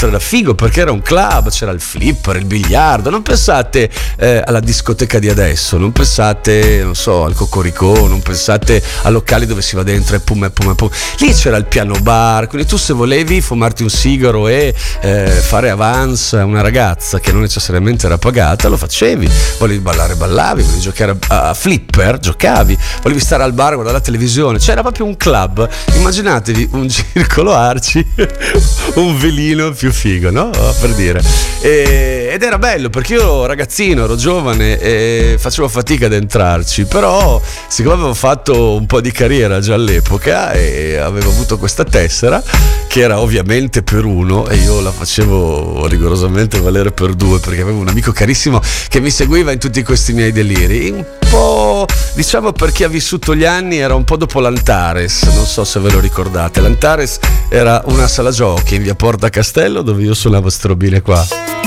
teatro, era figo perché era un club, c'era il flipper, il biliardo. Non pensate alla discoteca di adesso, non pensate, non so, al Cocorico, non pensate a locali dove si va dentro e pum e pum e pum. Lì c'era il piano bar, quindi tu se volevi fumarti un sigaro e fare avance a una ragazza che non necessariamente era pagata, lo facevi. Volevi ballare, ballavi, volevi giocare a flipper, giocavi, volevi stare al bar, guardare la televisione, c'era proprio un club. Immaginatevi un circolo Arci, un velino più figo, no? Per dire. Ed era bello perché io ragazzino, ero giovane e facevo fatica ad entrarci, però siccome avevo fatto un po' di carriera già all'epoca e avevo avuto questa tessera che era ovviamente per uno e io la facevo rigorosamente valere per due, perché avevo un amico carissimo che mi seguiva in tutti questi miei deliri, un po', diciamo, per chi ha vissuto gli anni, era un po' dopo l'Antares, non so se ve lo ricordate. L'Antares era una sala giochi in via Porta Castello dove io suonavo ste robine qua.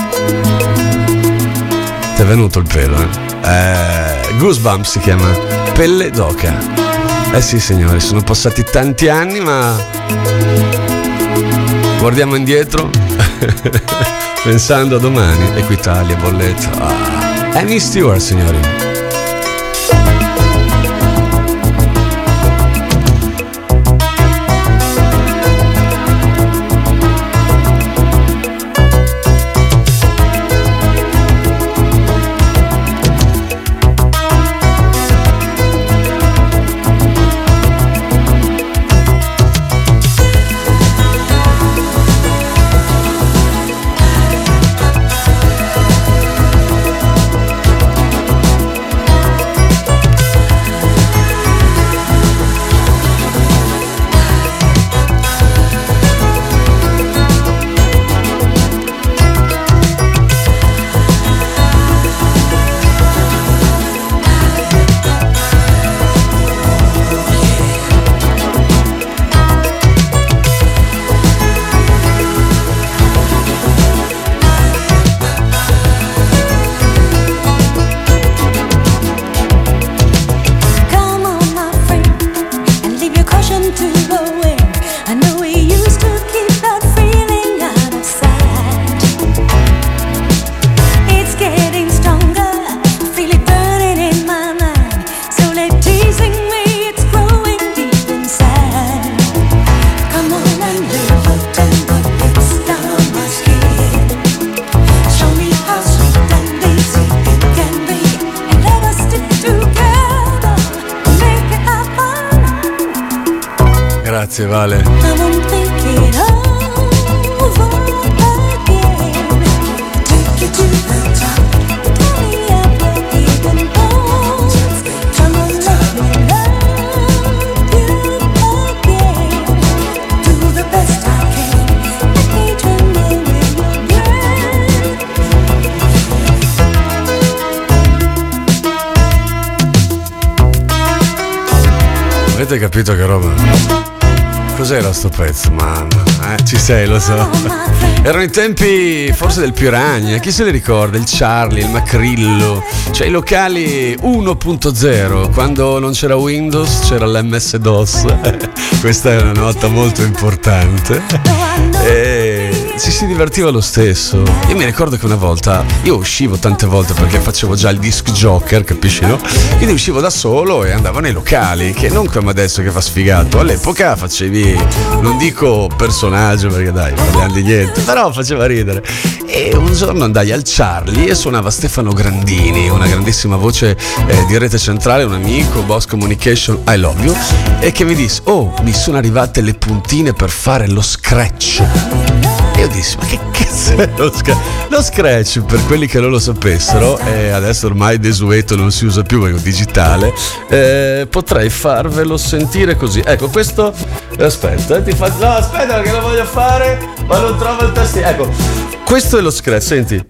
Ti è venuto il pelo, Goosebumps si chiama, pelle d'oca. Sì signori, sono passati tanti anni, ma guardiamo indietro pensando a domani. Equitalia, bolletta. Amy Stewart, signori. Grazie Vale. Avete capito che roba? Cos'era sto pezzo? Mamma, ci sei, lo so. Erano i tempi forse del Piranha, chi se li ricorda? Il Charlie, il Macrillo, cioè i locali 1.0, quando non c'era Windows c'era l'MS-DOS. Questa è una nota molto importante. E ci si divertiva lo stesso. Io mi ricordo che una volta io uscivo tante volte perché facevo già il disc joker, capisci, no? Quindi uscivo da solo e andavo nei locali, che non come adesso che fa sfigato. All'epoca facevi, non dico personaggio perché dai, parliamo di niente, però faceva ridere. E un giorno andai al Charlie e suonava Stefano Grandini, una grandissima voce di Rete Centrale, un amico, Boss Communication, I love you, e che mi disse: oh, mi sono arrivate le puntine per fare lo scratch. E io dissi: ma che cazzo è lo scratch? Lo scratch, per quelli che non lo sapessero, e adesso ormai desueto non si usa più perché è digitale, potrei farvelo sentire così. Ecco, questo, aspetta, no, aspetta perché lo voglio fare, ma non trovo il tastiere. Ecco, questo è lo scratch, senti.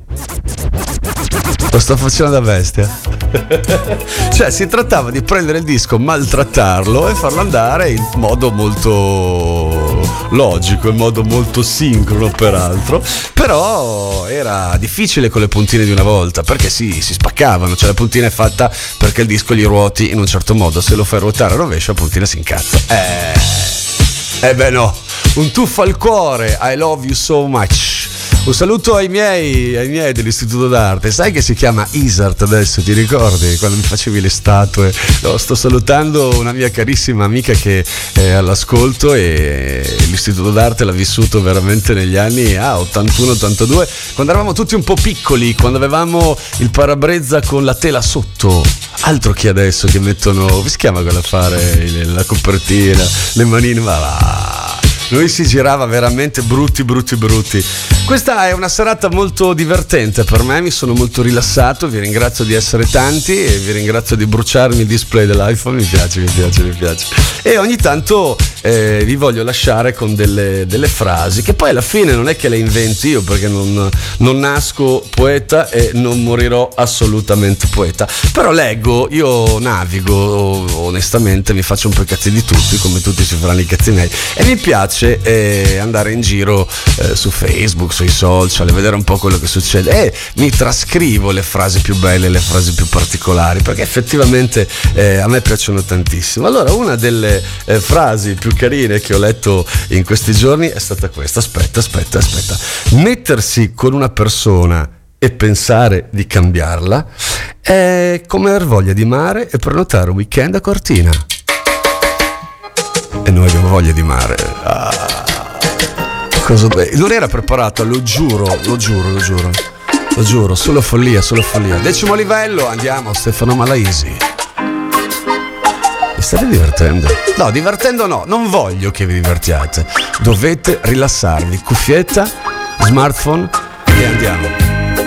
Lo sto facendo da bestia. Cioè, si trattava di prendere il disco, maltrattarlo e farlo andare in modo molto logico, in modo molto sincrono peraltro. Però era difficile con le puntine di una volta, perché si spaccavano. Cioè la puntina è fatta perché il disco gli ruoti in un certo modo. Se lo fai ruotare a rovescio, la puntina si incazza. Beh no, un tuffo al cuore, I love you so much. Un saluto ai miei dell'Istituto d'Arte. Sai che si chiama ISART adesso, ti ricordi? Quando mi facevi le statue. No, sto salutando una mia carissima amica che è all'ascolto e l'Istituto d'Arte l'ha vissuto veramente negli anni 81-82, quando eravamo tutti un po' piccoli, quando avevamo il parabrezza con la tela sotto. Altro che adesso che mettono, come si chiama quella a fare la copertina, le manine, ma va. Noi si girava veramente brutti. Questa è una serata molto divertente per me, mi sono molto rilassato, vi ringrazio di essere tanti e vi ringrazio di bruciarmi il display dell'iPhone, mi piace. E ogni tanto vi voglio lasciare con delle frasi che poi alla fine non è che le inventi io, perché non nasco poeta e non morirò assolutamente poeta, però leggo, io navigo onestamente, mi faccio un po' i cazzi di tutti come tutti si faranno i cazzi miei, e mi piace andare in giro su Facebook, sui social, e vedere un po' quello che succede, e mi trascrivo le frasi più belle, le frasi più particolari, perché effettivamente a me piacciono tantissimo. Allora, una delle frasi più carine che ho letto in questi giorni è stata questa. Aspetta. Mettersi con una persona e pensare di cambiarla è come aver voglia di mare e prenotare un weekend a Cortina. E noi abbiamo voglia di mare. Non era preparato, lo giuro, solo follia. 10° livello, andiamo, Stefano Malaisi. Vi state divertendo? No, divertendo no, non voglio che vi divertiate. Dovete rilassarvi, cuffietta, smartphone e andiamo.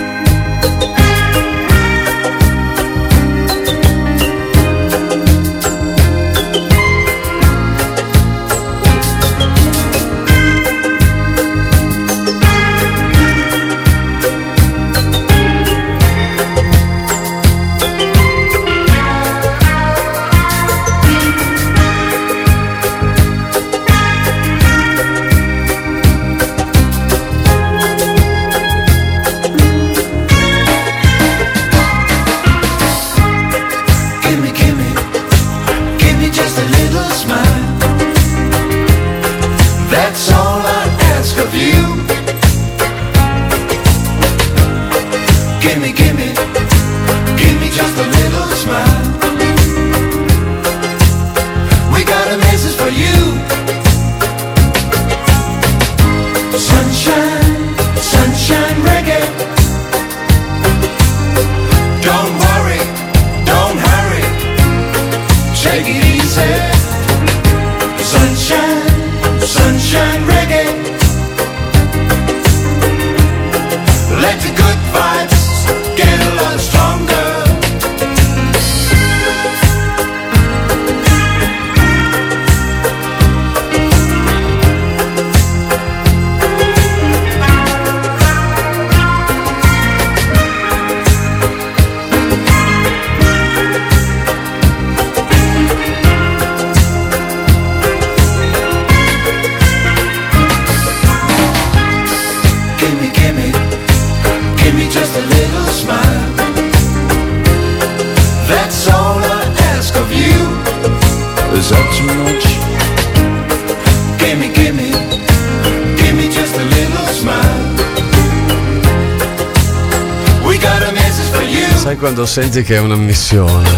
Sai quando senti che è una missione?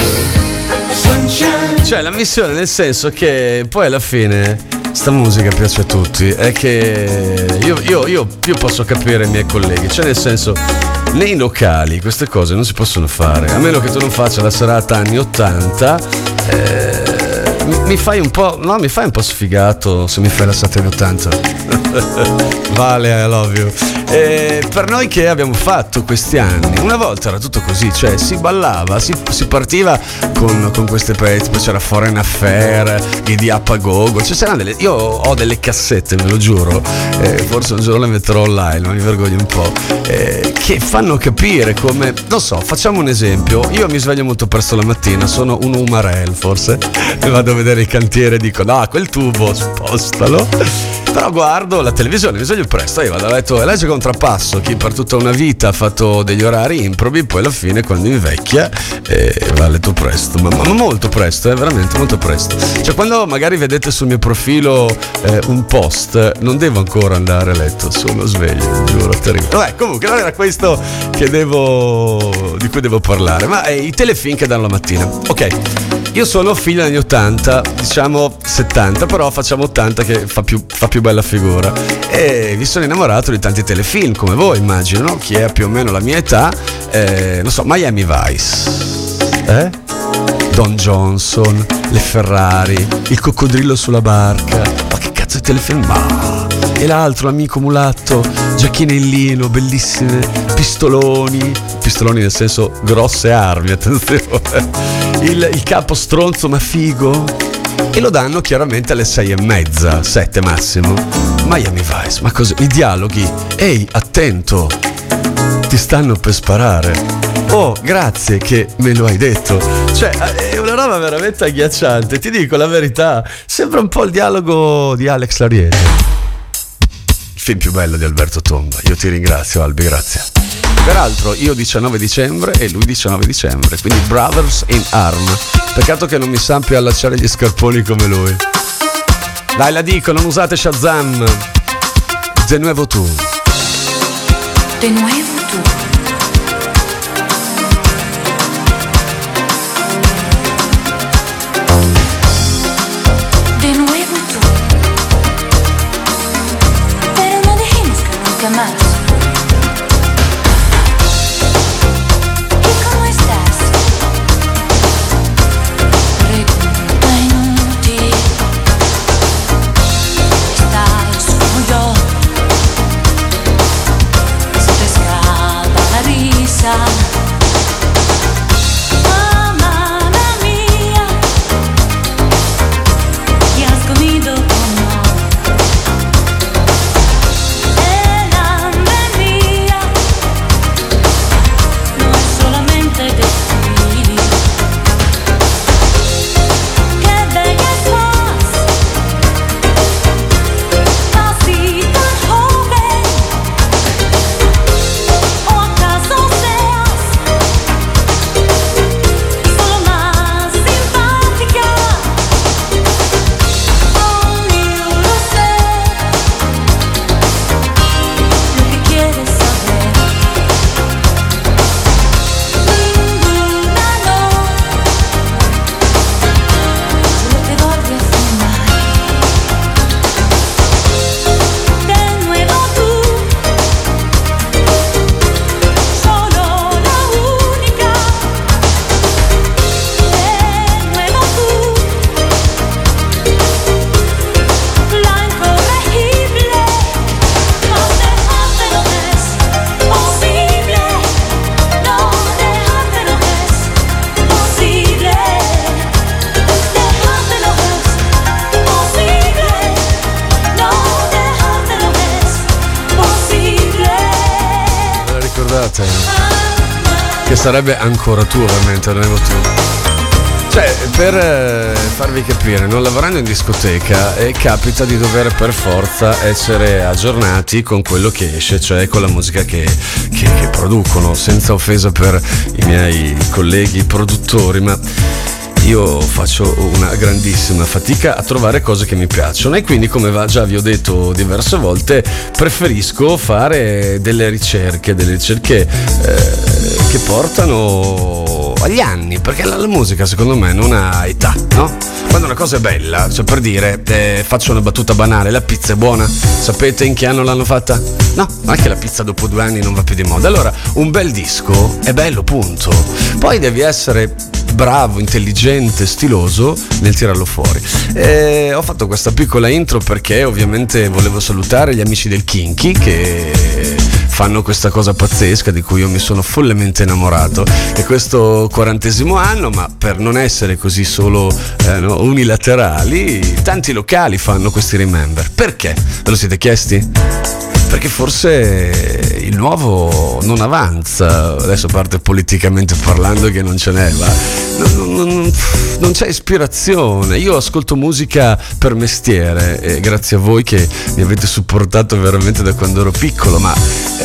Cioè la missione nel senso che poi alla fine sta musica piace a tutti, è che io posso capire i miei colleghi, cioè nel senso nei locali queste cose non si possono fare, a meno che tu non faccia la serata anni 80. Mi fai un po' sfigato se mi fai la serata anni 80. Vale, I love you. Per noi che abbiamo fatto questi anni, una volta era tutto così, cioè si ballava, si partiva con queste pezzi, poi c'era Foreign Affair, Giddy Up a Gogo, io ho delle cassette, ve lo giuro, forse un giorno le metterò online, ma mi vergogno un po', che fanno capire come, non so, facciamo un esempio, io mi sveglio molto presto la mattina, sono un umarell forse, e vado a vedere il cantiere e dico, no, quel tubo spostalo. Però guardo la televisione, mi sveglio presto, io vado a letto e legge Contrappasso, chi per tutta una vita ha fatto degli orari improbi, poi alla fine quando invecchia va a letto presto, ma molto presto, veramente molto presto. Cioè quando magari vedete sul mio profilo un post, non devo ancora andare a letto, sono sveglio, giuro, terribile. Vabbè, comunque non era questo di cui devo parlare, ma i telefilm che danno la mattina. Ok, io sono figlio degli 80, diciamo 70, però facciamo 80 che fa più bella figura, e vi sono innamorato di tanti telefilm come voi, immagino, no? Chi è più o meno la mia età, non so, Miami Vice, Don Johnson, le Ferrari, il coccodrillo sulla barca, ma che cazzo di telefilm, e l'altro, l'amico mulatto, giacchine in lino, bellissime, pistoloni nel senso grosse armi, attenzione, il capo stronzo ma figo, e lo danno chiaramente alle 6:30, 7 massimo. Miami Vice, ma così, i dialoghi, ehi, attento, ti stanno per sparare, oh, grazie che me lo hai detto. Cioè, è una roba veramente agghiacciante, ti dico la verità, sembra un po' il dialogo di Alex Lariete. Il film più bello di Alberto Tomba. Io ti ringrazio, Albi, grazie. Peraltro io 19 dicembre e lui 19 dicembre, quindi Brothers in Arm. Peccato che non mi sappia allacciare gli scarponi come lui. Dai, la dico, non usate Shazam. De nuevo tu. De nuevo tu. De nuevo tú. Pero no dejemos que nunca más. Che sarebbe ancora tu, ovviamente, non tu. Cioè, per farvi capire, non lavorando in discoteca capita di dover per forza essere aggiornati con quello che esce, cioè con la musica che producono, senza offesa per i miei colleghi produttori, ma io faccio una grandissima fatica a trovare cose che mi piacciono, e quindi, come già vi ho detto diverse volte, preferisco fare delle ricerche che portano agli anni, perché la musica secondo me non ha età, no? Quando una cosa è bella, cioè, per dire, faccio una battuta banale, la pizza è buona, sapete in che anno l'hanno fatta? No, ma anche la pizza dopo 2 anni non va più di moda. Allora, un bel disco è bello, punto. Poi devi essere bravo, intelligente, stiloso nel tirarlo fuori. Ho fatto questa piccola intro perché ovviamente volevo salutare gli amici del Kinky che fanno questa cosa pazzesca di cui io mi sono follemente innamorato, è questo 40° anno, ma per non essere così solo unilaterali, tanti locali fanno questi Remember. Perché? Ve lo siete chiesti? Perché forse il nuovo non avanza. Adesso a parte politicamente parlando che non ce n'è, ma non c'è ispirazione. Io ascolto musica per mestiere e grazie a voi che mi avete supportato veramente da quando ero piccolo, ma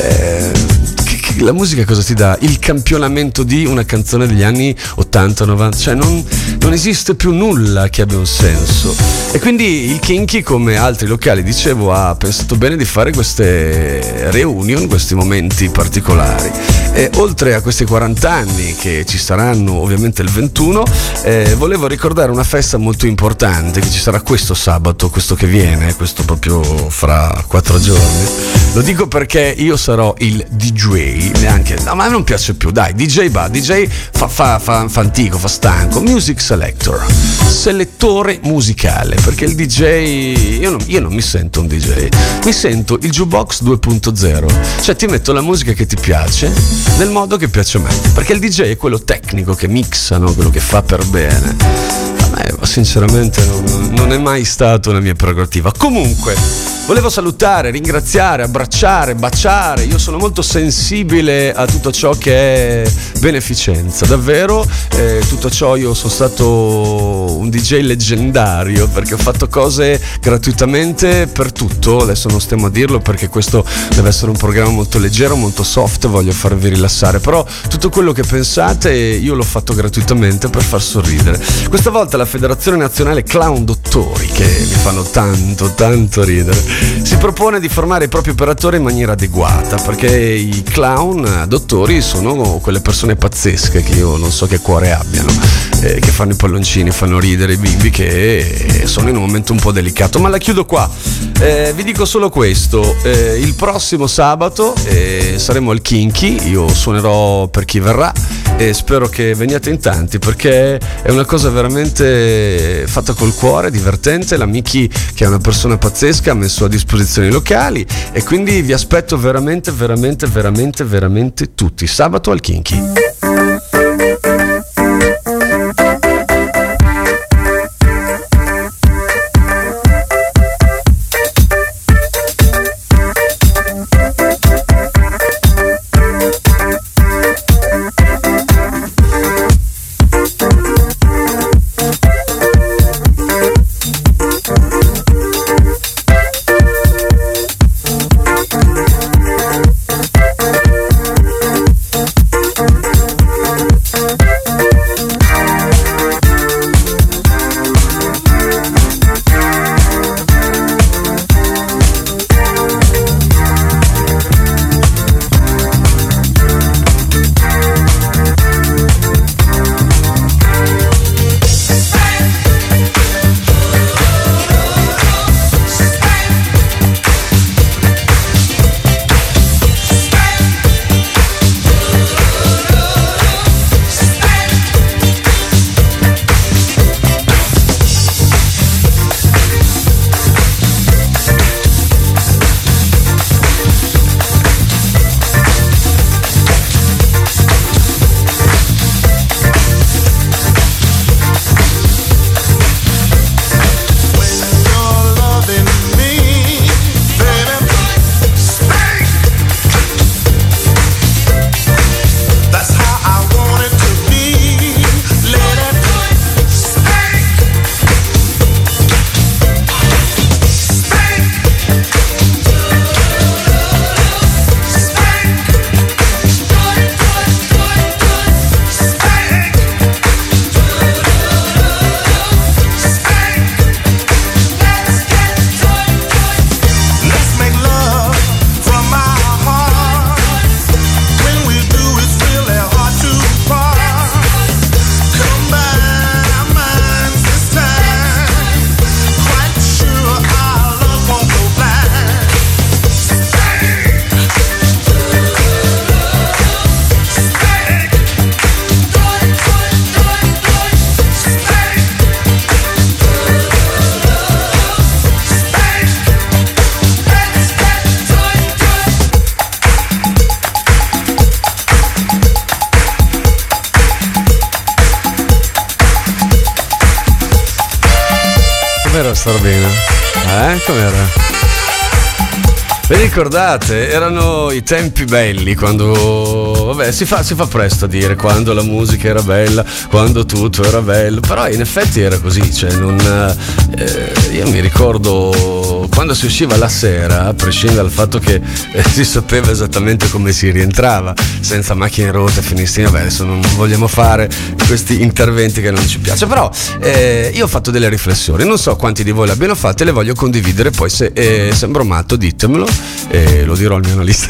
la musica cosa ti dà? Il campionamento di una canzone degli anni 80-90, cioè non esiste più nulla che abbia un senso. E quindi il Kinky, come altri locali, dicevo, ha pensato bene di fare queste reunion, questi momenti particolari. E oltre a questi 40 anni che ci saranno ovviamente il 21, volevo ricordare una festa molto importante che ci sarà questo sabato, questo che viene, questo proprio fra 4 giorni. Lo dico perché io sarò il DJ. Neanche, no, ma non piace più, dai, DJ fa antico, fa stanco. Music selector, selettore musicale, perché il DJ, io non mi sento un DJ, mi sento il jukebox 2.0, cioè ti metto la musica che ti piace nel modo che piace a me, perché il DJ è quello tecnico che mixa, no? Quello che fa per bene. A me sinceramente non è mai stato una mia prerogativa. Comunque volevo salutare, ringraziare, abbracciare, baciare. Io sono molto sensibile a tutto ciò che è beneficenza, davvero. Tutto ciò, io sono stato un DJ leggendario perché ho fatto cose gratuitamente per tutto. Adesso non stiamo a dirlo perché questo deve essere un programma molto leggero, molto soft, voglio farvi rilassare, però tutto quello che pensate io l'ho fatto gratuitamente per far sorridere. Questa volta la Federazione Nazionale Clown Dottori, che mi fanno tanto ridere, si propone di formare i propri operatori in maniera adeguata, perché i clown dottori sono quelle persone pazzesche che io non so che cuore abbiano, che fanno i palloncini, fanno ridere i bimbi, che sono in un momento un po' delicato. Ma la chiudo qua, vi dico solo questo: il prossimo sabato saremo al Kinky, io suonerò per chi verrà e spero che veniate in tanti, perché è una cosa veramente fatta col cuore, divertente. La Miki, che è una persona pazzesca, ha messo a disposizione i locali e quindi vi aspetto veramente tutti sabato al Kinky. Com'era sta robina? Com'era? Vi ricordate? Erano i tempi belli, quando vabbè, si fa presto a dire quando la musica era bella, quando tutto era bello, però in effetti era così, cioè non io mi ricordo quando si usciva la sera, a prescindere dal fatto che si sapeva esattamente come si rientrava, senza macchine rotte, finestrine, vabbè, adesso non vogliamo fare questi interventi che non ci piace, però io ho fatto delle riflessioni, non so quanti di voi le abbiano fatte, le voglio condividere, poi se sembro matto ditemelo e lo dirò al mio analista.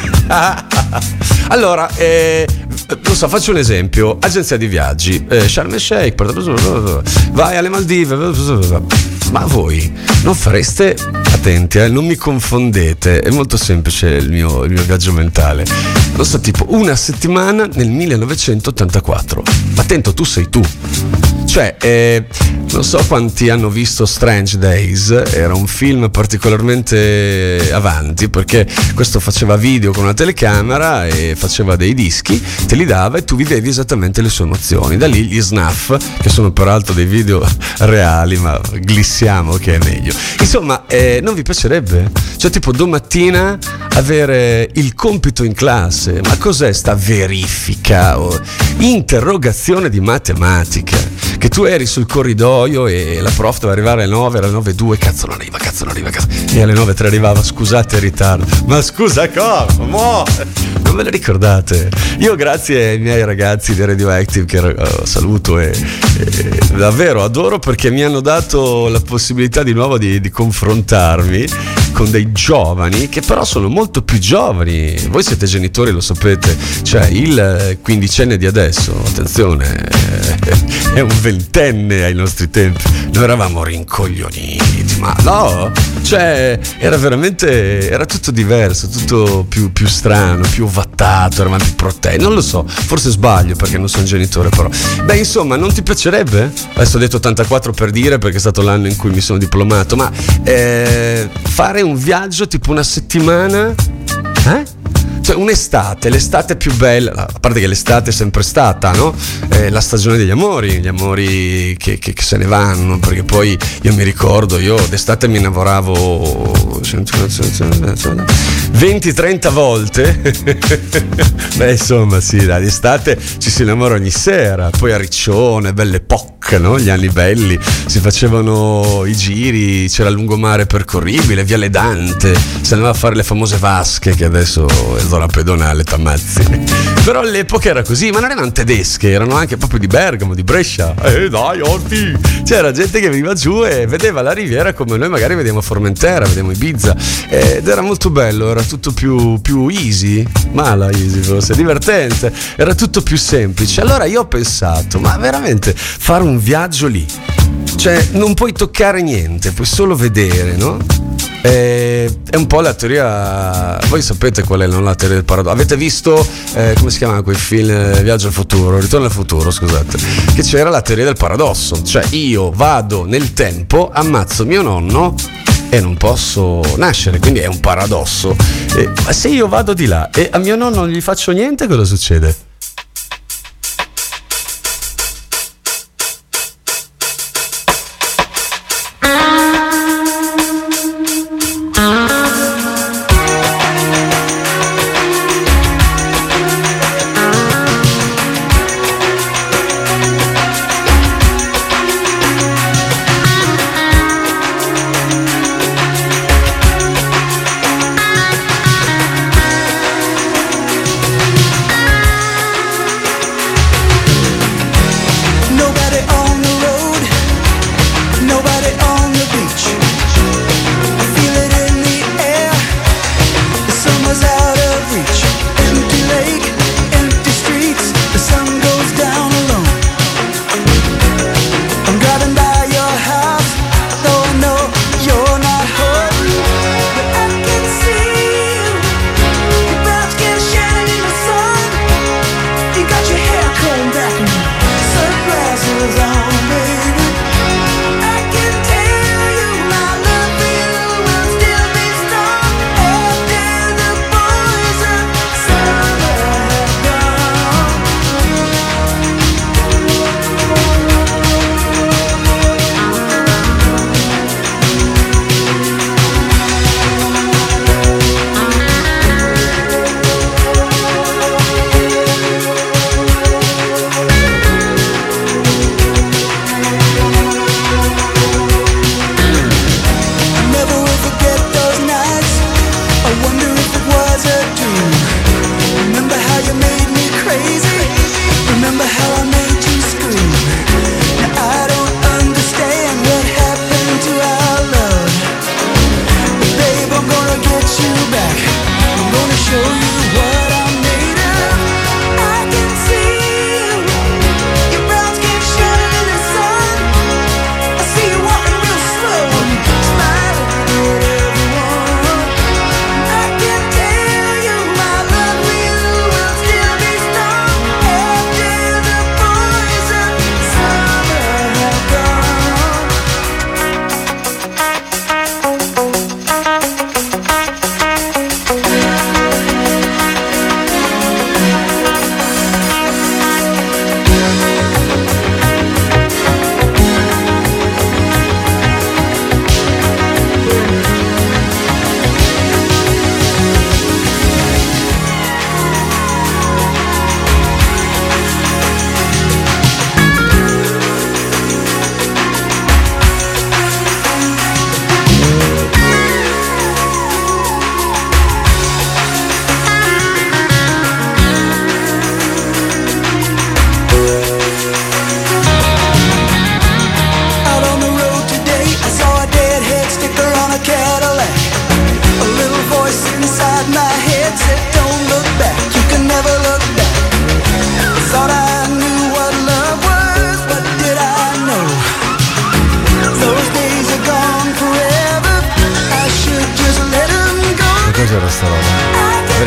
Allora, non so, faccio un esempio: agenzia di viaggi, Sharm el Sheikh, vai alle Maldive, ma voi non fareste, attenti, non mi confondete, è molto semplice il mio viaggio mentale, non so, tipo una settimana nel 1984, ma attento, tu sei tu, cioè non so quanti hanno visto Strange Days, era un film particolarmente avanti perché questo faceva video con una telecamera e faceva dei dischi, te li dava e tu vivevi esattamente le sue emozioni. Da lì gli snuff, che sono peraltro dei video reali, ma glissiamo che è meglio. Insomma, non vi piacerebbe? Cioè tipo domattina avere il compito in classe, ma cos'è sta verifica o interrogazione di matematica? Che tu eri sul corridoio e la prof doveva arrivare alle 9, alle 9:02, cazzo non arriva, e alle 9:03 arrivava, scusate il ritardo, ma scusa cosa? Non ve le ricordate? Io grazie ai miei ragazzi di Radioactive che saluto e davvero adoro, perché mi hanno dato la possibilità di nuovo di confrontarmi con dei giovani che però sono molto più giovani. Voi siete genitori, lo sapete, cioè il quindicenne di adesso, attenzione, è un ventenne ai nostri tempi. Noi eravamo rincoglioniti, ma no, cioè era tutto diverso, tutto più strano, più vattato, eravamo più protetti, non lo so, forse sbaglio perché non sono genitore, però beh, insomma, non ti piacerebbe? Adesso ho detto 84 per dire, perché è stato l'anno in cui mi sono diplomato, ma fare un viaggio tipo una settimana, cioè un'estate, l'estate più bella, a parte che l'estate è sempre stata, no? La stagione degli amori che se ne vanno, perché poi io mi ricordo, io d'estate mi innamoravo 20-30 volte. Beh, insomma, sì, dai, d'estate ci si innamora ogni sera, poi a Riccione, belle POC, no? Gli anni belli, si facevano i giri, c'era il lungomare percorribile, Viale Dante, si andava a fare le famose vasche che adesso è zona pedonale, t'ammazzi. Però all'epoca era così, ma non erano tedesche, erano anche proprio di Bergamo, di Brescia. Dai, orti! C'era gente che veniva giù e vedeva la riviera come noi magari vediamo Formentera, vediamo Ibiza, ed era molto bello, era tutto più easy, mala easy forse, divertente, era tutto più semplice. Allora io ho pensato, ma veramente fare un viaggio lì, cioè non puoi toccare niente, puoi solo vedere, no? È un po' la teoria, voi sapete qual è, non la teoria del paradosso. Avete visto come si chiama quel film Viaggio al futuro, Ritorno al futuro, scusate, che c'era la teoria del paradosso, cioè io vado nel tempo, ammazzo mio nonno e non posso nascere, quindi è un paradosso. Ma se io vado di là e a mio nonno non gli faccio niente, cosa succede?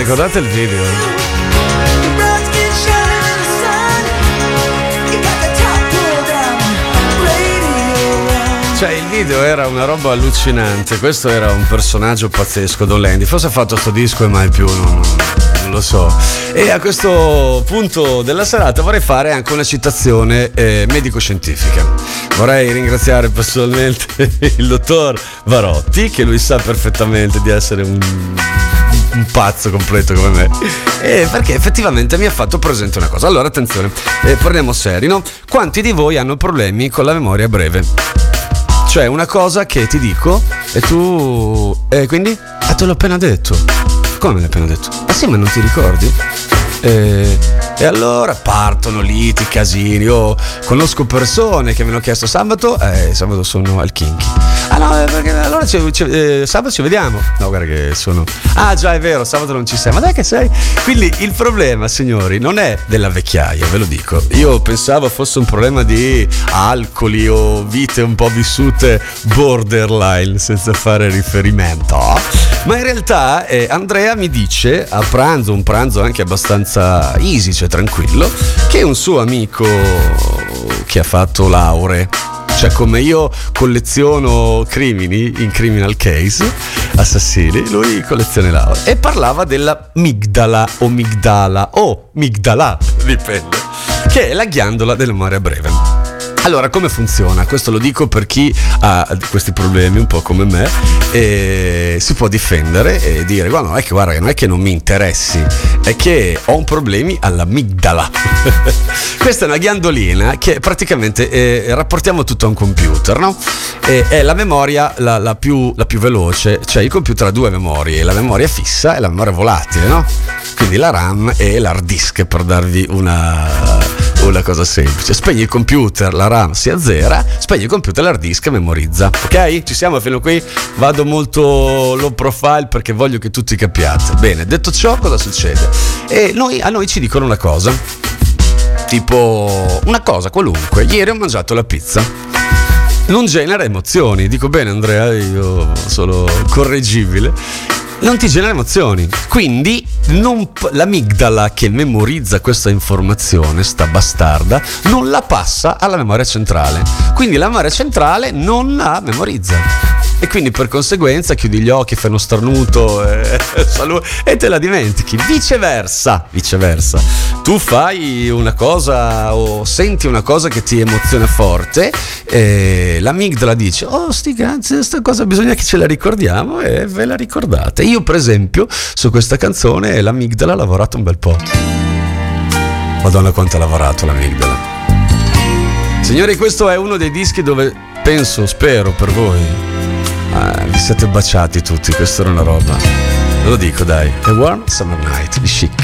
ricordate il video? Cioè il video era una roba allucinante, questo era un personaggio pazzesco, Don Landy, forse ha fatto sto disco e mai più, non lo so. E a questo punto della serata vorrei fare anche una citazione medico-scientifica. Vorrei ringraziare personalmente il dottor Varotti, che lui sa perfettamente di essere un pazzo completo come me, perché effettivamente mi ha fatto presente una cosa. Allora attenzione, parliamo seri, no? Quanti di voi hanno problemi con la memoria breve? Cioè una cosa che ti dico e tu... quindi? Ah, te l'ho appena detto. Come me l'hai appena detto? Ah sì, ma non ti ricordi? E allora partono liti, casini. Io conosco persone che mi hanno chiesto sabato sono al Kinky. Ah no, perché allora sabato ci vediamo. No, guarda che sono... Ah già, è vero, sabato non ci sei. Ma dai che sei? Quindi il problema, signori, non è della vecchiaia, ve lo dico. Io pensavo fosse un problema di alcoli o vite un po' vissute borderline, senza fare riferimento. Ma in realtà Andrea mi dice a pranzo, un pranzo anche abbastanza easy, cioè tranquillo, che un suo amico che ha fatto lauree, cioè come io colleziono crimini in criminal case, assassini, lui colleziona lauree, e parlava della migdala o migdala o migdala, dipende, che è la ghiandola della memoria breve. Allora, come funziona? Questo lo dico per chi ha questi problemi, un po' come me, e si può difendere e dire guarda, non è che non mi interessi, è che ho un problemi all'amigdala. Questa è una ghiandolina che praticamente rapportiamo tutto a un computer, no? È la memoria la più veloce, cioè il computer ha due memorie, la memoria fissa e la memoria volatile, no? Quindi la RAM e l'hard disk, per darvi una cosa semplice. Spegni il computer, la RAM si azzera, spegni il computer, l'hard disk memorizza. Ok? Ci siamo fino a qui? Vado molto low profile perché voglio che tutti capiate. Bene, detto ciò, cosa succede? A noi ci dicono una cosa, tipo una cosa qualunque. Ieri ho mangiato la pizza. Non genera emozioni. Dico bene, Andrea, io sono correggibile. Non ti genera emozioni, quindi l'amigdala che memorizza questa informazione, sta bastarda, non la passa alla memoria centrale, quindi la memoria centrale non la memorizza e quindi per conseguenza chiudi gli occhi, fai uno starnuto e te la dimentichi. Viceversa, tu fai una cosa o senti una cosa che ti emoziona forte e l'amigdala dice oh sti cazzi, questa cosa bisogna che ce la ricordiamo e ve la ricordate. Io per esempio su questa canzone l'amigdala ha lavorato un bel po'. Madonna quanto ha lavorato l'amigdala. Signori, questo è uno dei dischi dove spero per voi vi siete baciati tutti. Questa era una roba, ve lo dico, dai. A Warm Summer Night di Chic.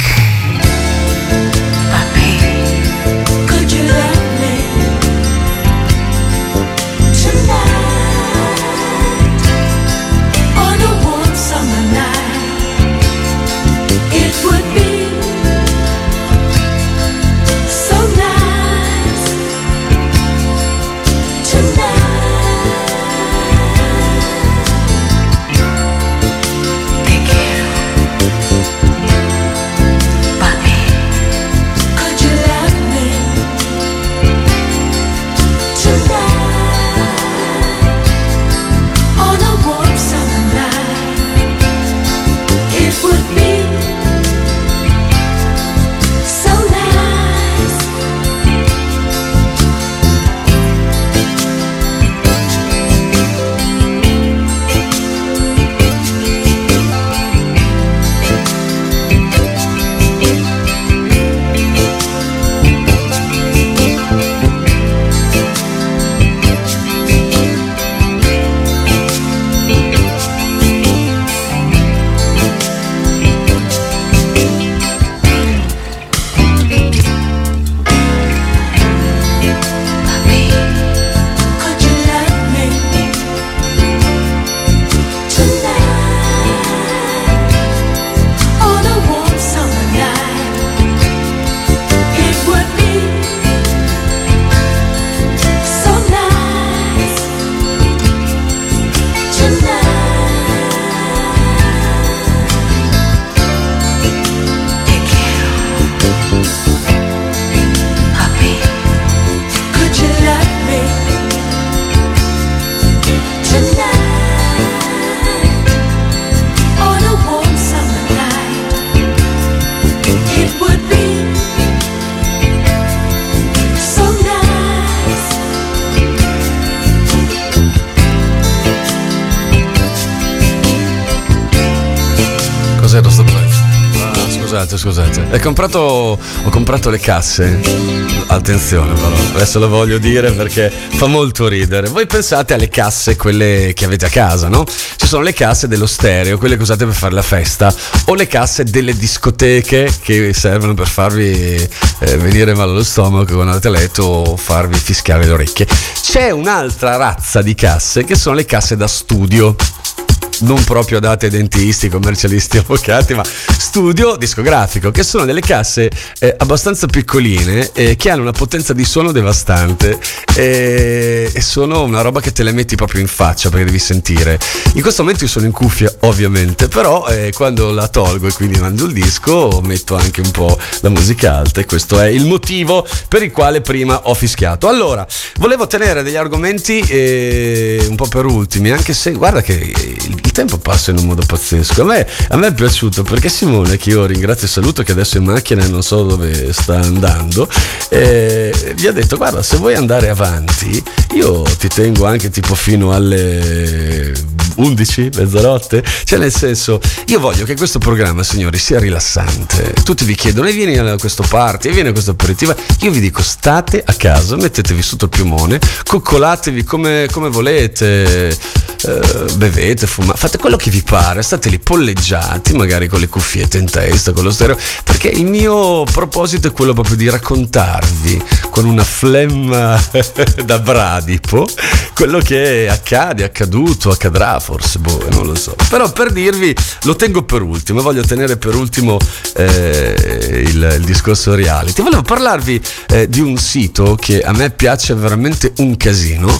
scusate. Ho comprato le casse. Attenzione però, adesso lo voglio dire perché fa molto ridere. Voi pensate alle casse, quelle che avete a casa, no? Ci sono le casse dello stereo, quelle che usate per fare la festa, o le casse delle discoteche che servono per farvi venire male allo stomaco quando andate a letto o farvi fischiare le orecchie. C'è un'altra razza di casse che sono le casse da studio. Non proprio date ai dentisti, commercialisti, avvocati, ma studio discografico, che sono delle casse abbastanza piccoline che hanno una potenza di suono devastante e sono una roba che te le metti proprio in faccia perché devi sentire. In questo momento io sono in cuffia ovviamente, però quando la tolgo e quindi mando il disco metto anche un po' la musica alta e questo è il motivo per il quale prima ho fischiato. Allora, volevo tenere degli argomenti un po' per ultimi, anche se guarda che il tempo passa in un modo pazzesco. A me è piaciuto perché Simone, che io ringrazio e saluto, che adesso è in macchina e non so dove sta andando, gli ha detto: guarda, se vuoi andare avanti io ti tengo anche tipo fino alle 11, mezzanotte. Cioè, nel senso, io voglio che questo programma, signori, sia rilassante. Tutti vi chiedono: e vieni a questo party, e vieni a questo aperitivo. Io vi dico: state a casa, mettetevi sotto il piumone, coccolatevi come volete, bevete, fumate, fate quello che vi pare, state lì polleggiati, magari con le cuffiette in testa, con lo stereo, perché il mio proposito è quello proprio di raccontarvi con una flemma da bradipo quello che accade, è accaduto, accadrà forse, non lo so. Però per dirvi, lo tengo per ultimo, voglio tenere per ultimo il discorso reality. Volevo parlarvi di un sito che a me piace veramente un casino,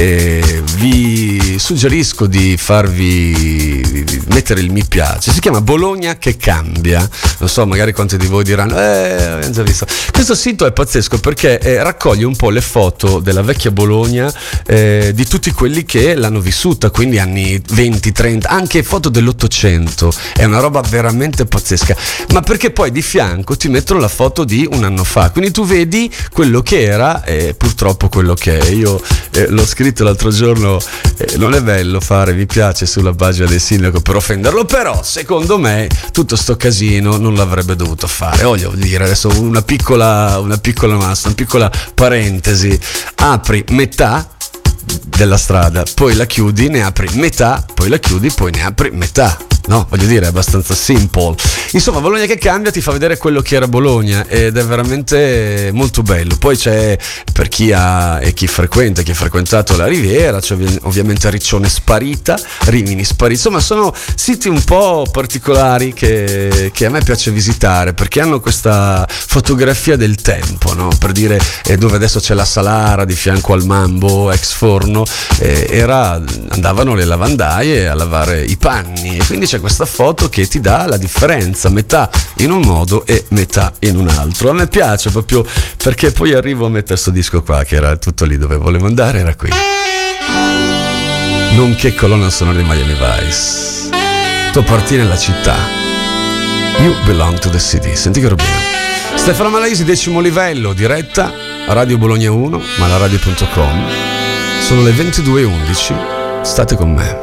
vi suggerisco di mettere il mi piace. Si chiama Bologna che cambia. Non so, magari quanti di voi diranno abbiamo già visto. Questo sito è pazzesco perché raccoglie un po' le foto della vecchia Bologna, di tutti quelli che l'hanno vissuta, quindi anni 20, 30, anche foto dell'800. È una roba veramente pazzesca, ma perché poi di fianco ti mettono la foto di un anno fa, quindi tu vedi quello che era e purtroppo quello che è. Io l'ho scritto l'altro giorno, non è bello fare mi piace sulla pagina del sindaco per offenderlo, però secondo me tutto sto casino non l'avrebbe dovuto fare. Voglio dire, adesso una piccola parentesi: apri metà della strada, poi la chiudi, ne apri metà, poi la chiudi, poi ne apri metà. No, voglio dire, è abbastanza simple. Insomma, Bologna che cambia ti fa vedere quello che era Bologna ed è veramente molto bello. Poi c'è, per chi ha chi ha frequentato la Riviera, c'è ovviamente Riccione sparita, Rimini sparita. Insomma, sono siti un po' particolari che a me piace visitare perché hanno questa fotografia del tempo, no? Per dire, dove adesso c'è la Salara di fianco al Mambo ex forno, andavano le lavandaie a lavare i panni e quindi c'è questa foto che ti dà la differenza, metà in un modo e metà in un altro. A me piace proprio perché poi arrivo a mettere sto disco qua, che era tutto lì dove volevo andare, era qui. Nonché colonna sonora di Miami Vice. Tu appartieni alla città. You belong to the city. Senti che robina. Stefano Malaisi, 10° livello, diretta a Radio Bologna 1, malaradio.com. Sono le 22:11. State con me.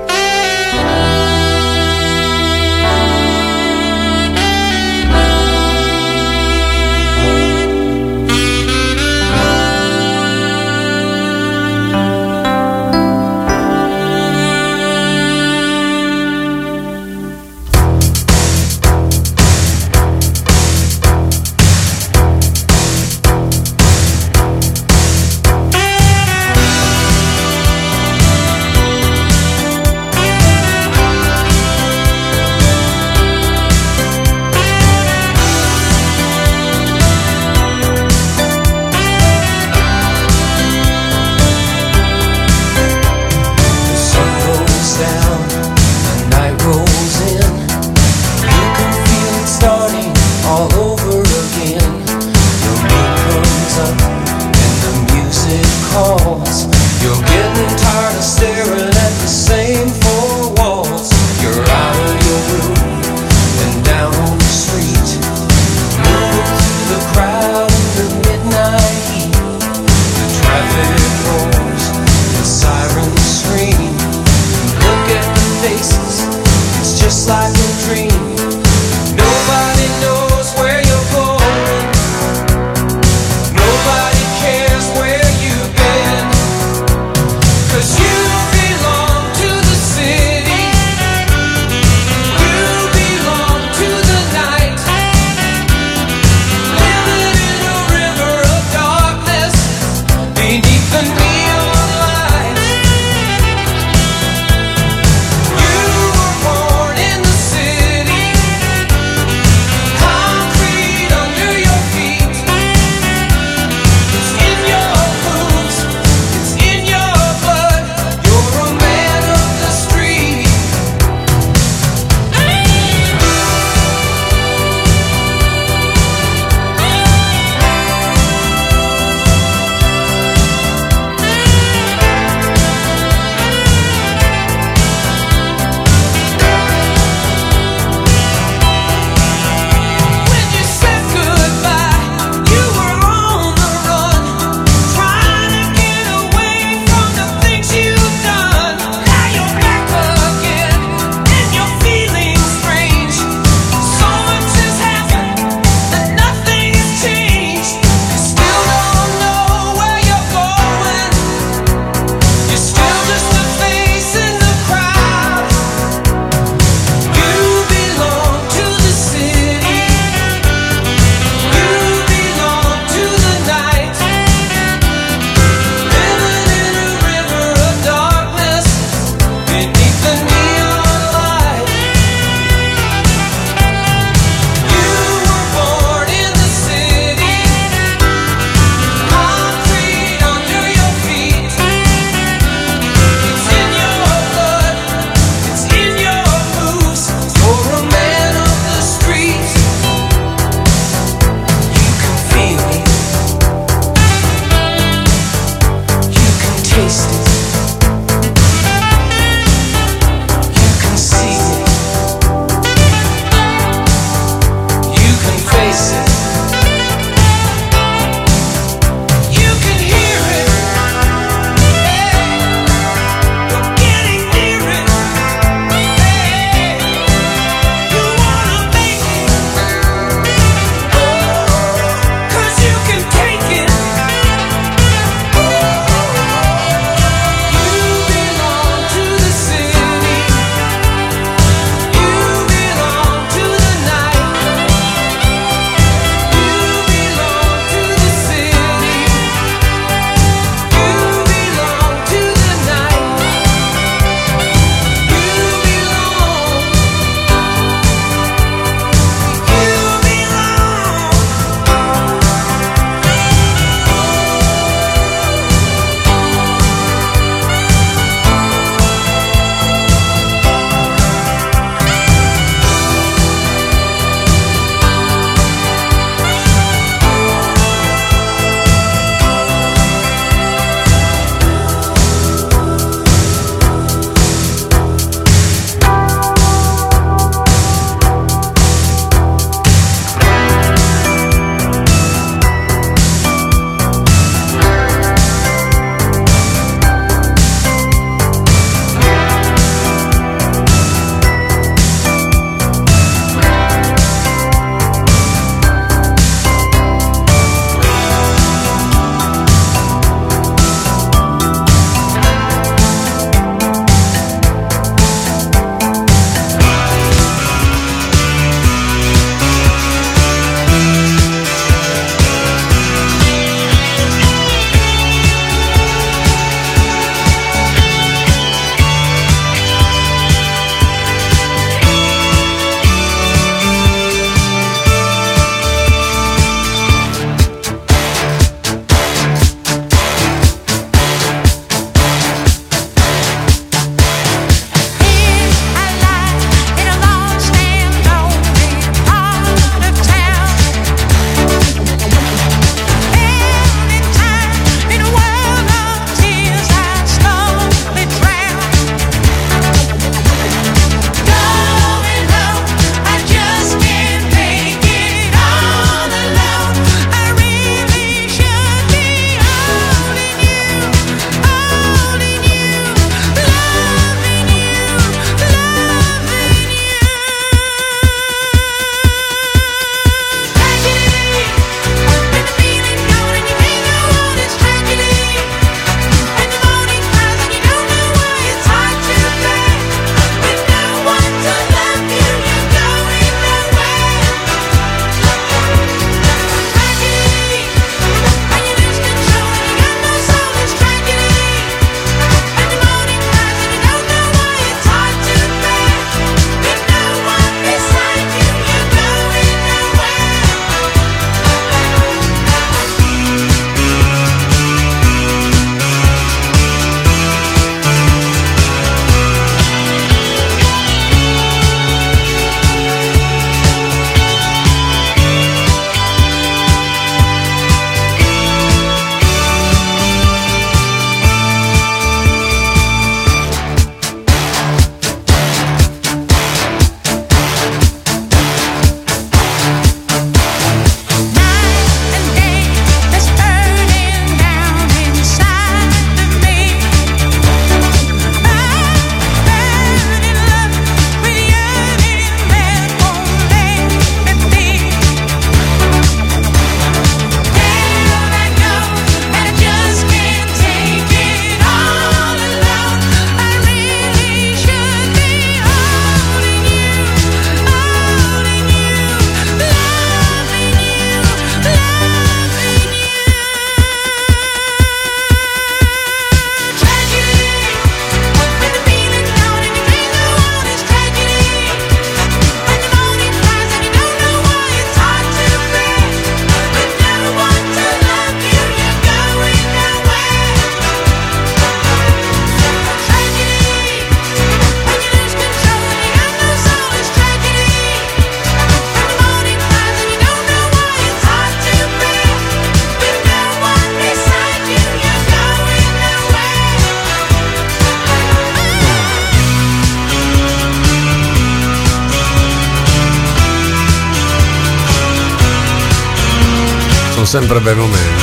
sempre bei momenti.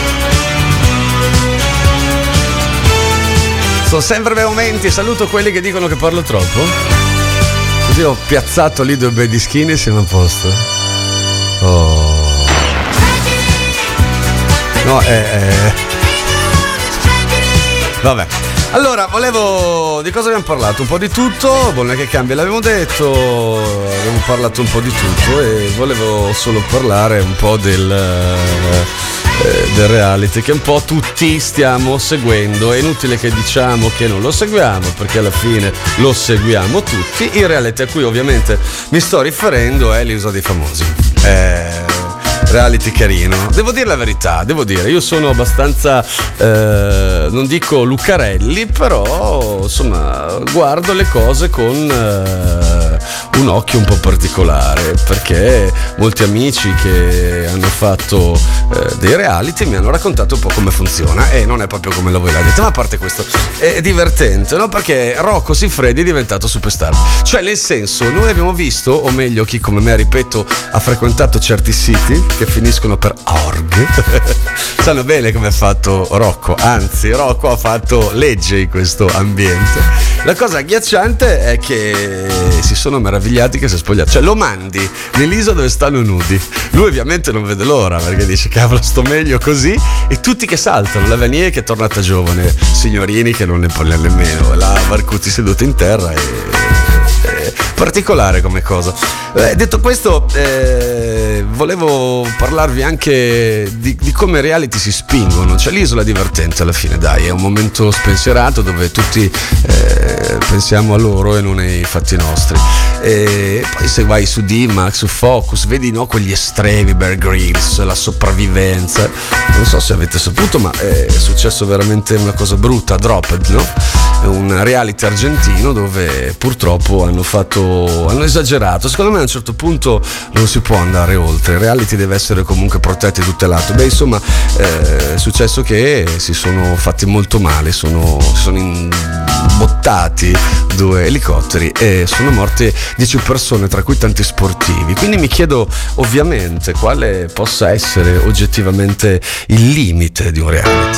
Sono sempre bei momenti. Saluto quelli che dicono che parlo troppo. Così ho piazzato lì 2 bei dischini e siamo a posto. Oh. No, vabbè. Allora, di cosa abbiamo parlato? Un po' di tutto, non è che cambia, l'abbiamo detto, abbiamo parlato un po' di tutto e volevo solo parlare un po' del reality che un po' tutti stiamo seguendo. È inutile che diciamo che non lo seguiamo, perché alla fine lo seguiamo tutti. Il reality a cui ovviamente mi sto riferendo è l'Isola dei Famosi. Reality carino, devo dire la verità, io sono abbastanza non dico Lucarelli, però insomma guardo le cose con un occhio un po' particolare, perché molti amici che hanno fatto dei reality mi hanno raccontato un po' come funziona e non è proprio come lo voi l'avete detto, ma a parte questo è divertente, no? Perché Rocco Siffredi è diventato superstar, cioè nel senso noi abbiamo visto, o meglio chi come me, ripeto, ha frequentato certi siti che finiscono per org sanno bene come ha fatto Rocco, anzi Rocco ha fatto legge in questo ambiente. La cosa agghiacciante è che si sono meravigliati che si è spogliato, cioè lo mandi nell'isola dove stanno nudi, lui ovviamente non vede l'ora perché dice cavolo sto meglio così, e tutti che saltano, la Vanier che è tornata giovane, signorini che non ne parla nemmeno, la Marcucci seduta in terra particolare come cosa. Detto questo, volevo parlarvi anche di come reality si spingono, cioè l'isola è divertente alla fine, dai, è un momento spensierato dove tutti pensiamo a loro e non ai fatti nostri. E poi se vai su D-Max, su Focus, vedi, no, quegli estremi, Bear Grylls, la sopravvivenza, non so se avete saputo, ma è successo veramente una cosa brutta a Dropped, no? È un reality argentino dove purtroppo hanno esagerato. Secondo me a un certo punto non si può andare oltre, il reality deve essere comunque protetto e tutelato. Beh, insomma, è successo che si sono fatti molto male, si sono imbottati 2 elicotteri e sono morte 10 persone, tra cui tanti sportivi. Quindi mi chiedo ovviamente quale possa essere oggettivamente il limite di un reality.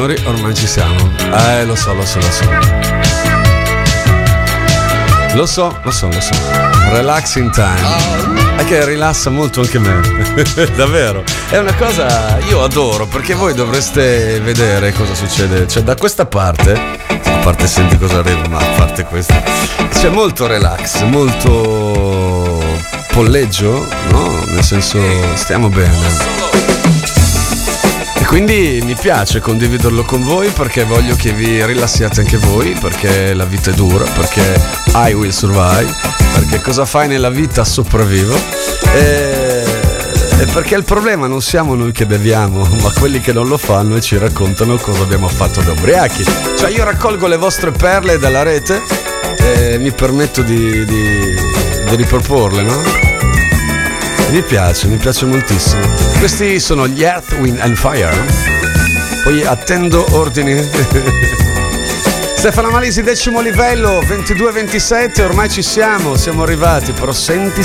signori, ormai ci siamo. Lo so. Lo so. Relaxing time. È che rilassa molto anche me. Davvero. È una cosa io adoro, perché voi dovreste vedere cosa succede. Cioè, da questa parte, a parte senti cosa arriva, ma a parte questo, c'è molto relax, molto polleggio, no? Nel senso, stiamo bene. E quindi mi piace condividerlo con voi, perché voglio che vi rilassiate anche voi, perché la vita è dura, perché I will survive, perché cosa fai nella vita? Sopravvivo. E perché il problema non siamo noi che beviamo, ma quelli che non lo fanno e ci raccontano cosa abbiamo fatto da ubriachi. Cioè, io raccolgo le vostre perle dalla rete e mi permetto di riproporle, no? Mi piace moltissimo. Questi sono gli Earth, Wind and Fire. Poi attendo ordini. Stefano Malisi, 10° livello, 22-27, ormai ci siamo arrivati, però senti.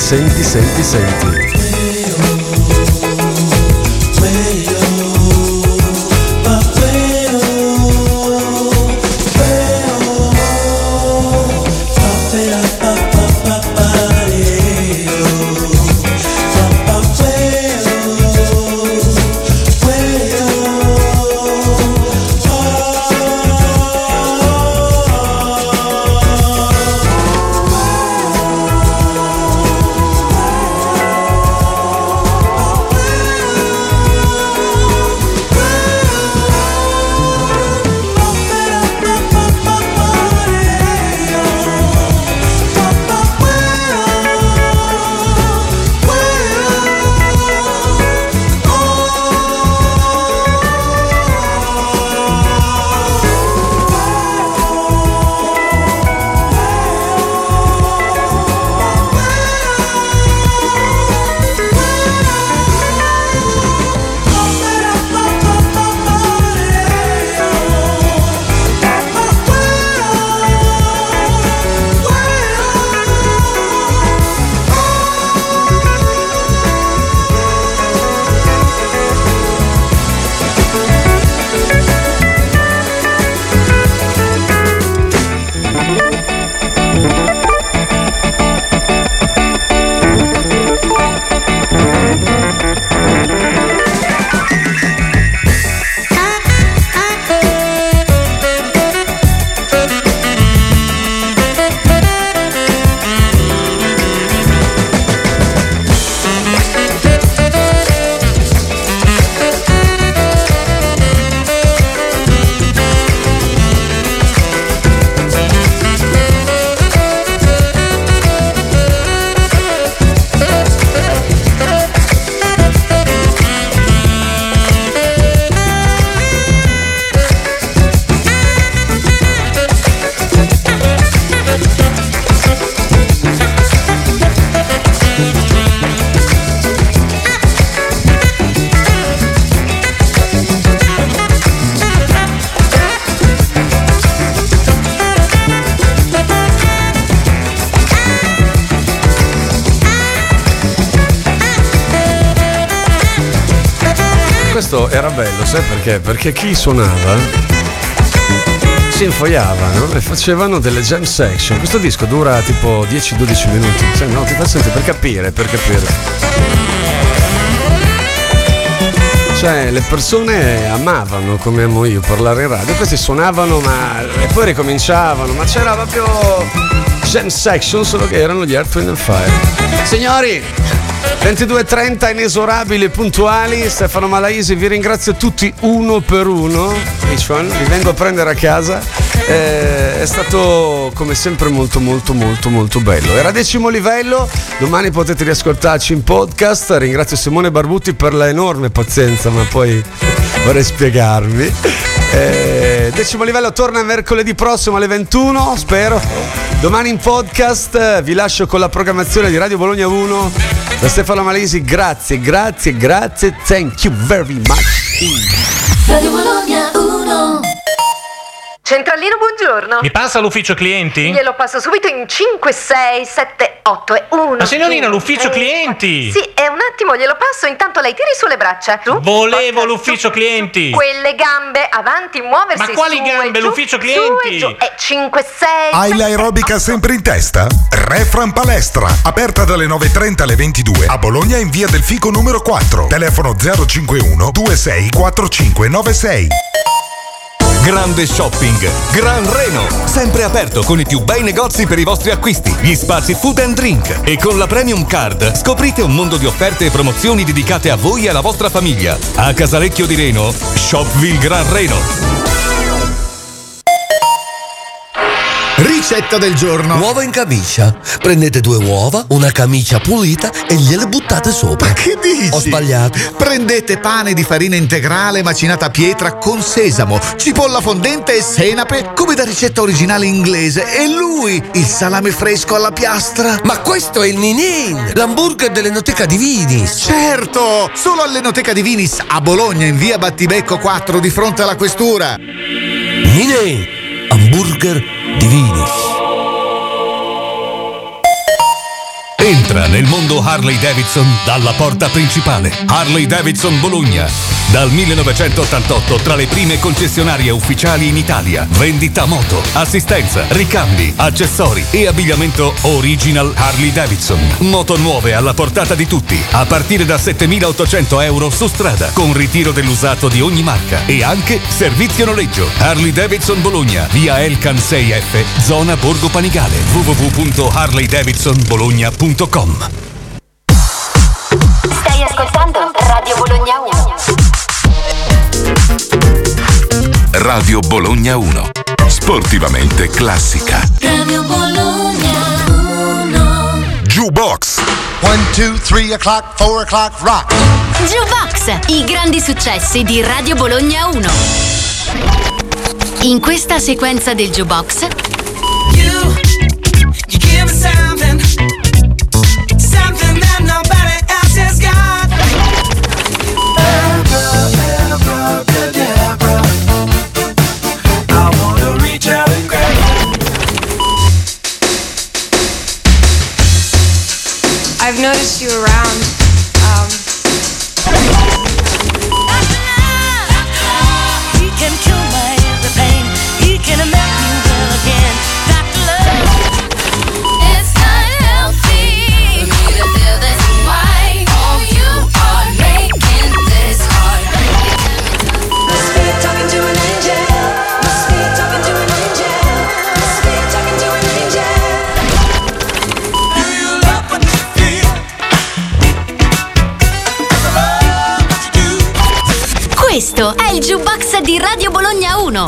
Questo era bello, sai perché? Perché chi suonava si infoiava, no? E facevano delle jam section. Questo disco dura tipo 10-12 minuti. Cioè, no, ti fa sentire per capire. Cioè, le persone amavano, come amo io, parlare in radio. Questi suonavano, e poi ricominciavano. Ma c'era proprio jam section, solo che erano gli Earth, Wind and Fire. Signori, 22:30, inesorabili e puntuali. Stefano Malaisi, vi ringrazio tutti uno per uno. Vi vengo a prendere a casa. È stato come sempre molto bello. Era 10° livello. Domani potete riascoltarci in podcast. Ringrazio Simone Barbuti per la enorme pazienza, ma poi vorrei spiegarmi. 10° livello torna mercoledì prossimo alle 21, spero. Domani in podcast. Vi lascio con la programmazione di Radio Bologna 1. Da Stefano Malisi, grazie. Thank you very much. Radio Bologna 1. Centralino, buongiorno. Mi passa l'ufficio clienti? Glielo passo subito in 5, 6, 7, 8 e 1. Ma signorina, l'ufficio clienti! Sì, è un attimo attimo glielo passo, intanto lei tiri su le braccia. Su. Volevo Forza, l'ufficio su. clienti. Quelle gambe avanti, muoversi. Ma quali su gambe? e giù, L'ufficio clienti. Su e giù. 5, 6. Hai l'aerobica sempre in testa? Refran Palestra, aperta dalle 9:30 alle 22 a Bologna in via del Fico numero 4. Telefono 051 26 4596. Grande shopping, Gran Reno, sempre aperto con i più bei negozi per i vostri acquisti, gli spazi food and drink. E con la Premium Card scoprite un mondo di offerte e promozioni dedicate a voi e alla vostra famiglia. A Casalecchio di Reno, Shopville Gran Reno. Ricetta del giorno. Uova in camicia. Prendete 2 uova, una camicia pulita e gliele buttate sopra. Ma che dici? Ho sbagliato. Prendete pane di farina integrale macinata a pietra con sesamo, cipolla fondente e senape come da ricetta originale inglese e lui, il salame fresco alla piastra. Ma questo è il Ninin, l'hamburger dell'Enoteca di Vinis. Certo, solo all'Enoteca di Vinis a Bologna in via Battibecco 4 di fronte alla questura. Ninin, hamburger di Vinis. Entra nel mondo Harley Davidson dalla porta principale. Harley Davidson Bologna. Dal 1988 tra le prime concessionarie ufficiali in Italia. Vendita moto, assistenza, ricambi, accessori e abbigliamento original Harley Davidson. Moto nuove alla portata di tutti, a partire da 7.800 euro su strada, con ritiro dell'usato di ogni marca e anche servizio noleggio. Harley Davidson Bologna, via Elkan 6F, zona Borgo Panigale. www.harleydavidsonbologna.com. Stai ascoltando Radio Bologna 1. Radio Bologna 1. Sportivamente classica. Radio Bologna 1. Jukebox. 1, 2, 3 o'clock, 4 o'clock, rock. Jukebox, i grandi successi di Radio Bologna 1. In questa sequenza del Jukebox You give me something that nobody else has got. I wanna reach out and grab you. I've noticed you around. He can kill my every pain. He can make me well again. Dr. Love. It's not healthy for me to feel this way. Oh, you are making this hard. Must be talking to an angel. Must be talking to an angel. Must be talking to an angel. Do you love what you feel? Love what you do. Questo è il Jukebox di Radio Bologna 1.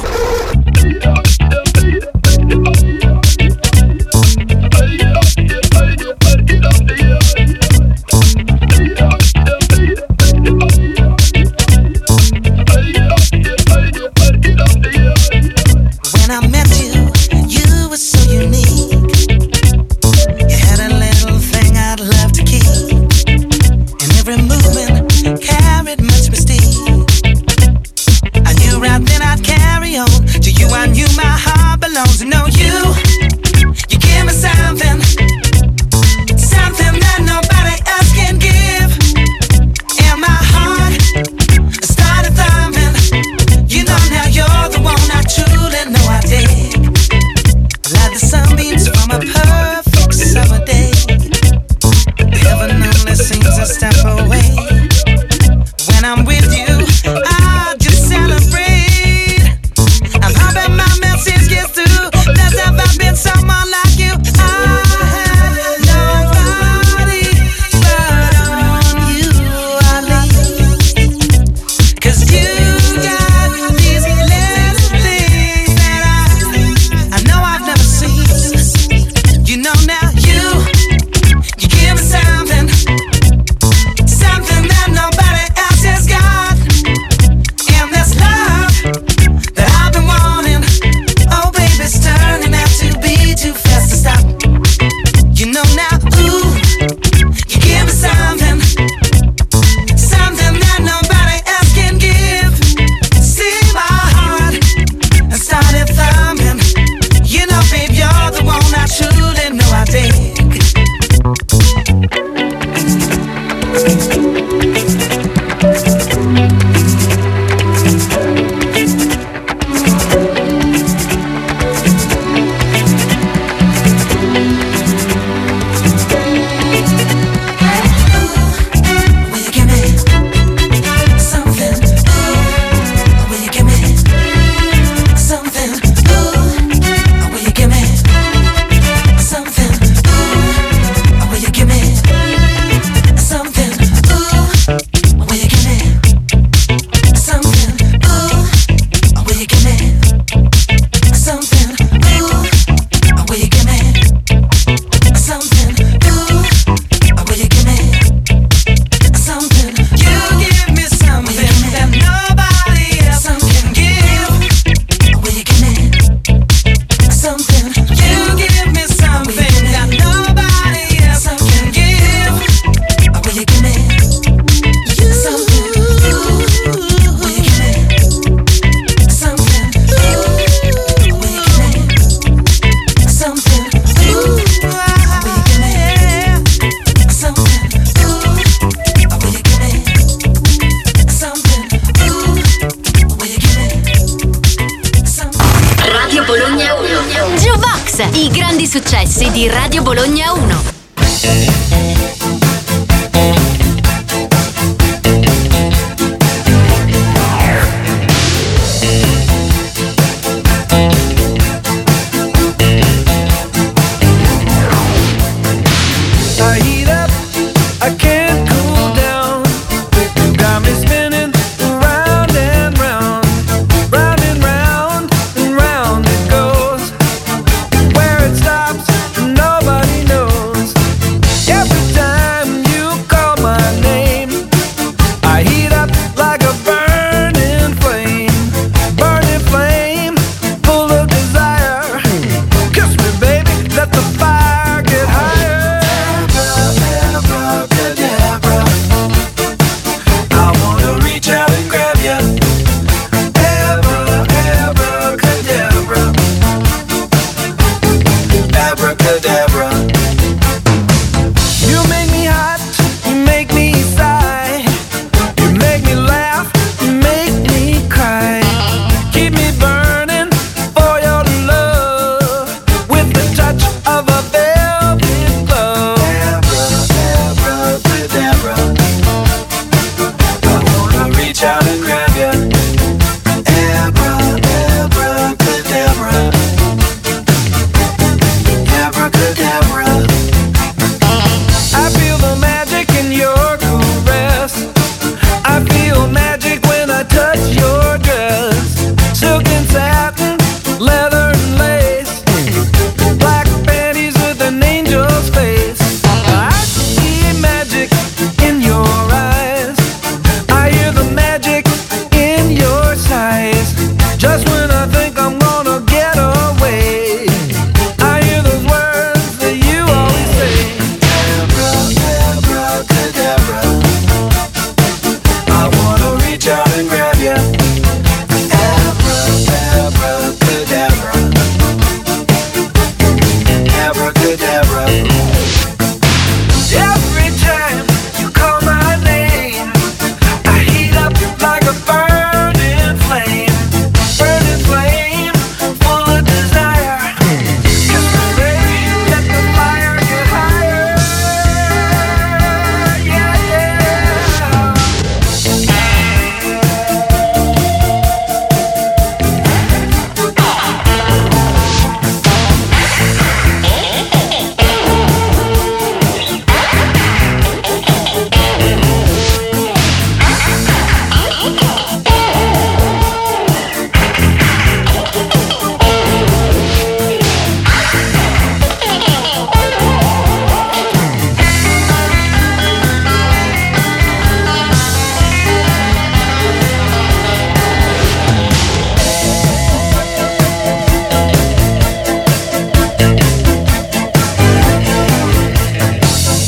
When I met you, you were so unique. You had a little thing I'd love to keep. And every movement carried much mystique. I knew right then I'd carry on. To you I knew my heart belongs. To know you give me something. Something that nobody else can give. And my heart started thumping. You know now you're the one I truly know I dig. Like the sunbeams from a perfect summer day. Heaven only seems a step away. When I'm with you, I just celebrate. I'm hoping my message gets through. There's never been someone like you. I have nobody but on you I lean. 'Cause you got these little things that I know I've never seen. You know now you give me something. Something that nobody else has got. And this love that I've been wanting. Oh baby, it's turning out to be too fast to stop. You know now, ooh, you give me something. Something that nobody else can give. See my heart and started thumping. You know, babe, you're the one I truly know I dig. successi di Radio Bologna 1.